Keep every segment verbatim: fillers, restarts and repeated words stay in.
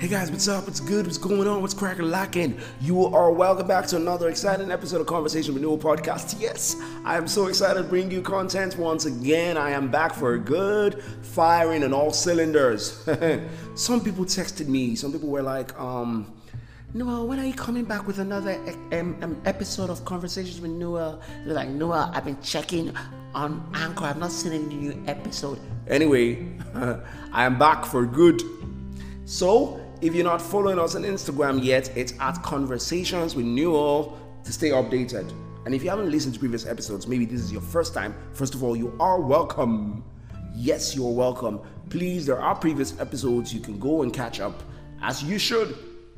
Hey guys, what's up? What's good? What's going on? What's cracking lacking? You are welcome back to another exciting episode of Conversation Renewal Podcast. Yes, I am so excited to bring you content once again. I am back for a good firing on all cylinders. Some people texted me. Some people were like, um, Noah, when are you coming back with another um, um, episode of Conversations with Noah? They're like, Noah, I've been checking on Anchor. I've not seen any new episode. Anyway, I am back for good. So, if you're not following us on Instagram yet, it's at Conversations with Newell to stay updated. And if you haven't listened to previous episodes, maybe this is your first time. First of all, you are welcome. Yes, you're welcome. Please, there are previous episodes you can go and catch up, as you should.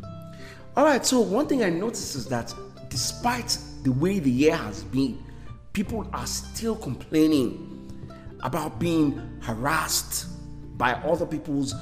All right, so one thing I noticed is that despite the way the year has been, people are still complaining about being harassed by other people's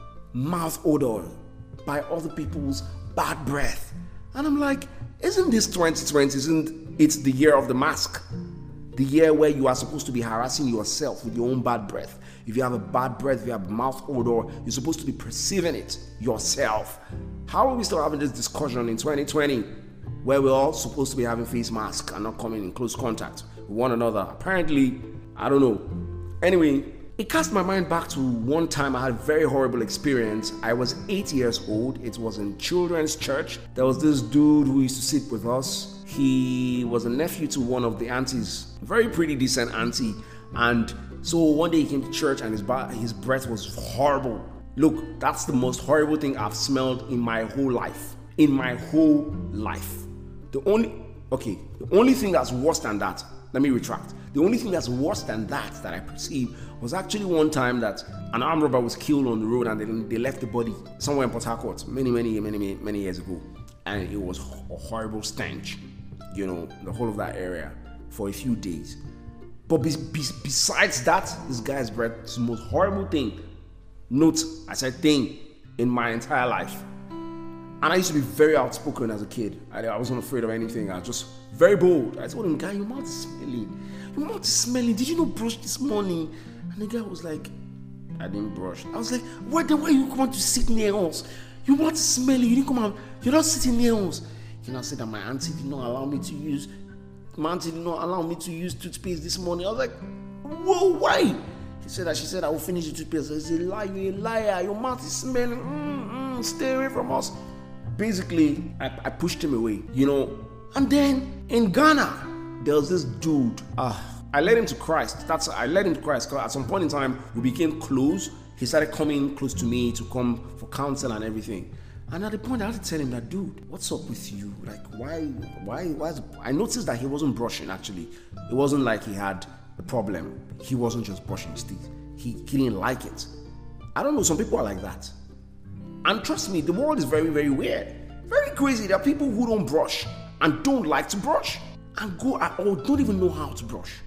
mouth odor, by other people's bad breath. And I'm like, isn't this twenty twenty? Isn't it the year of the mask? The year where you are supposed to be harassing yourself with your own bad breath. If you have a bad breath, if you have mouth odor, you're supposed to be perceiving it yourself. How are we still having this discussion in twenty twenty where we're all supposed to be having face masks and not coming in close contact with one another? Apparently, I don't know. Anyway, it cast my mind back to one time I had a very horrible experience. I was eight years old. It was in children's church. There was this dude who used to sit with us. He was a nephew to one of the aunties, very pretty decent auntie. And so one day he came to church and his, ba- his breath was horrible. Look, that's the most horrible thing I've smelled in my whole life. In my whole life. The only, okay, the only thing that's worse than that, let me retract. The only thing that's worse than that that I perceived was actually one time that an armed robber was killed on the road and they, they left the body somewhere in Port Harcourt many, many, many, many, many years ago. And it was a horrible stench, you know, the whole of that area for a few days. But be, be, besides that, this guy's breath is the most horrible thing. Note, I said thing in my entire life. And I used to be very outspoken as a kid. I, I wasn't afraid of anything. I was just very bold. I told him, guy, your mouth is smelling. Your mouth is smelling. Did you not brush this morning? And the guy was like, I didn't brush. I was like, why then why you come out to sit near us? Your mouth is smelling. You didn't come out. You're not sitting near us. You know, I said that my auntie did not allow me to use, my auntie did not allow me to use toothpaste this morning. I was like, whoa, why? He said that she said I will finish the toothpaste. I said, lie, you're a liar. Your mouth is smelling. Mm-mm, stay away from us. Basically, I, I pushed him away, you know. And then in Ghana, there was this dude. Uh, I led him to Christ. That's I led him to Christ. At some point in time, we became close. He started coming close to me to come for counsel and everything. And at the point, I had to tell him that, dude, what's up with you? Like, why, why, why? Is, I noticed that he wasn't brushing. Actually, it wasn't like he had a problem. He wasn't just brushing his teeth. He, he didn't like it. I don't know. Some people are like that. And trust me, the world is very, very weird. Very crazy. There are people who don't brush and don't like to brush and go at all, don't even know how to brush.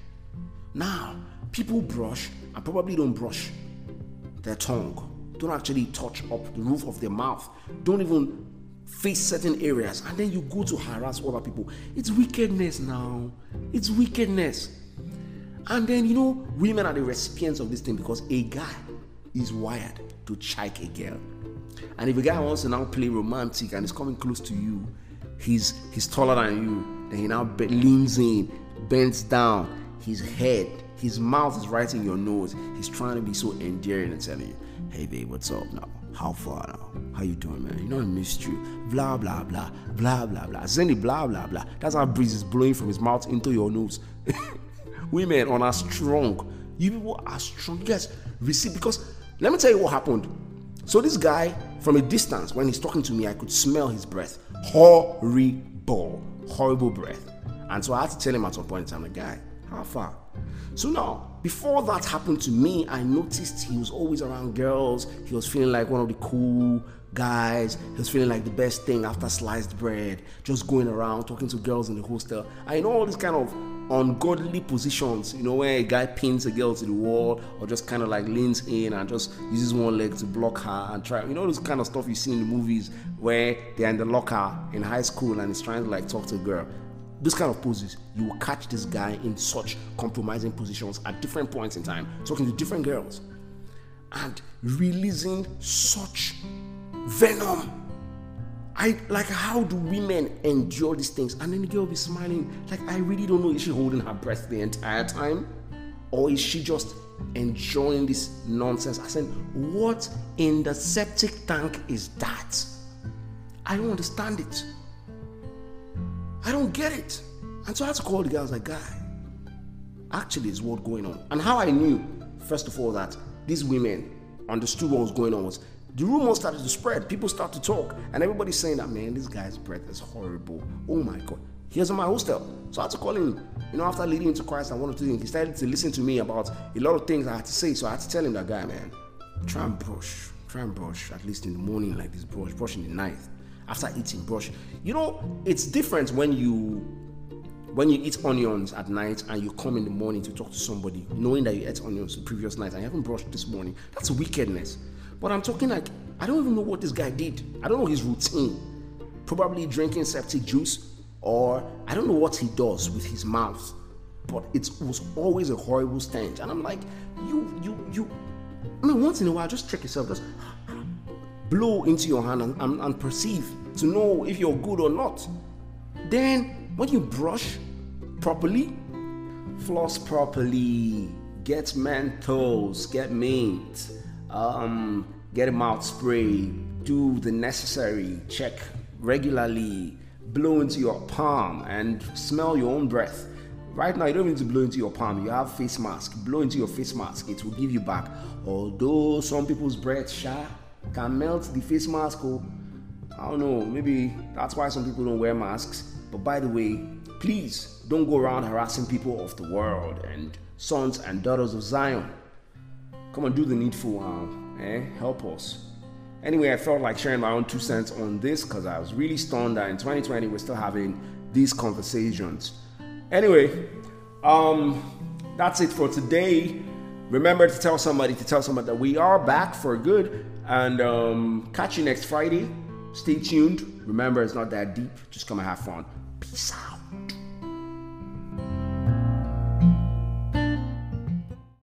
Now, people brush and probably don't brush their tongue. Don't actually touch up the roof of their mouth. Don't even face certain areas. And then you go to harass other people. It's wickedness now. It's wickedness. And then, you know, women are the recipients of this thing because a guy is wired to chike a girl. And if a guy wants to now play romantic and is coming close to you, he's he's taller than you, then he now be- leans in, bends down, his head, his mouth is right in your nose. He's trying to be so endearing and telling you, hey babe, what's up now? How far now? How you doing, man? You know I missed you. Blah, blah, blah, blah, blah, blah. Send it, blah, blah, blah. That's how breeze is blowing from his mouth into your nose. Women are strong. You people are strong. You guys receive, because let me tell you what happened. So this guy, from a distance, when he's talking to me, I could smell his breath. Horrible, horrible breath. And so I had to tell him at some point in time, like, guy, how far? So now, before that happened to me, I noticed he was always around girls. He was feeling like one of the cool guys. He was feeling like the best thing after sliced bread, just going around talking to girls in the hostel. I know all these kind of ungodly positions, you know, where a guy pins a girl to the wall or just kind of like leans in and just uses one leg to block her and try, you know, this kind of stuff you see in the movies where they're in the locker in high school and he's trying to like talk to a girl. This kind of poses, you will catch this guy in such compromising positions at different points in time, talking to different girls and releasing such venom. I like, how do women endure these things? And then the girl will be smiling. Like, I really don't know, is she holding her breath the entire time? Or is she just enjoying this nonsense? I said, what in the septic tank is that? I don't understand it. I don't get it. And so I had to call the guy. I was like, guy, actually there's what going on. And how I knew, first of all, that these women understood what was going on was the rumors started to spread. People start to talk, and everybody's saying that, man, this guy's breath is horrible. Oh my God. He was in my hostel. So I had to call him, you know, after leading him to Christ and one or two things. He started to listen to me about a lot of things I had to say. So I had to tell him, that guy, man, try and brush. Try and brush, at least in the morning, like this, brush, brush in the night. After eating, brush. You know, it's different when you when you eat onions at night and you come in the morning to talk to somebody, knowing that you ate onions the previous night and you haven't brushed this morning. That's wickedness. But I'm talking like, I don't even know what this guy did. I don't know his routine. Probably drinking septic juice, or I don't know what he does with his mouth. But it was always a horrible stench. And I'm like, you, you, you, I mean, once in a while, just check yourself. Just blow into your hand and, and, and perceive to know if you're good or not. Then, when you brush properly, floss properly, get Mentos, get mint, um, get a mouth spray, do the necessary, check regularly, blow into your palm and smell your own breath. Right now, you don't need to blow into your palm. You have face mask. Blow into your face mask. It will give you back. Although some people's breath sha, can melt the face mask. Oh, I don't know. Maybe that's why some people don't wear masks. But by the way, please don't go around harassing people of the world and sons and daughters of Zion. Come on, do the needful. Um, eh? Help us. Anyway, I felt like sharing my own two cents on this because I was really stunned that in twenty twenty we're still having these conversations. Anyway, um, that's it for today. Remember to tell somebody to tell somebody that we are back for good, and um, catch you next Friday. Stay tuned. Remember, it's not that deep. Just come and have fun. Peace out.